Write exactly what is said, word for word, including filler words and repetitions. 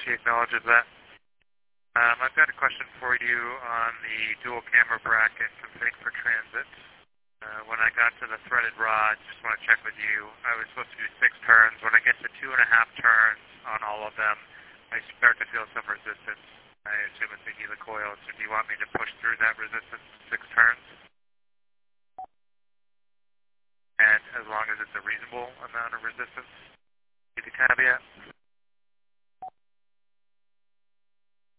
she acknowledges that. Um, I've got a question for you on the dual camera bracket config for transit. Uh, when I got to the threaded rod, just want to check with you, I was supposed to do six turns. When I get to two and a half turns on all of them, I start to feel some resistance. I assume it's a helicoil. So do you want me to push through that resistance six turns? And as long as it's a reasonable amount of resistance? Give the caveat.